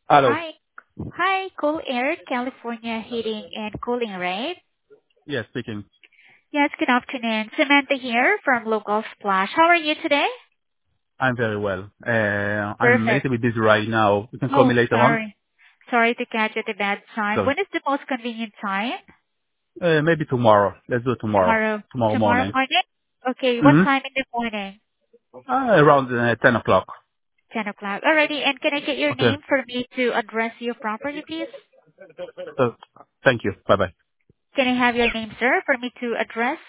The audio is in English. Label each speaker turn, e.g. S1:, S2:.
S1: Hello.
S2: Hi. Hi, Cool Air, California Heating and Cooling, right?
S1: Yes, speaking.
S2: Yes, good afternoon. Samantha here from Local Splash. How are you today?
S1: I'm very well. I'm a
S2: Perfect.
S1: little bit busy right now. You can call me
S2: Oh,
S1: later on.
S2: sorry. Sorry to catch you at a bad time.
S1: So
S2: When is the most convenient time?
S1: maybe tomorrow. Let's do it tomorrow.
S2: Tomorrow.
S1: Tomorrow
S2: Tomorrow
S1: morning.
S2: morning? Okay, what
S1: Mm-hmm.
S2: time in the morning?
S1: Around 10 o'clock.
S2: 10 o'clock. Alrighty, and can I get your
S1: Okay.
S2: name for me to address you properly, please?
S1: So, thank you. Bye bye.
S2: Can I have your name, sir, for me to address?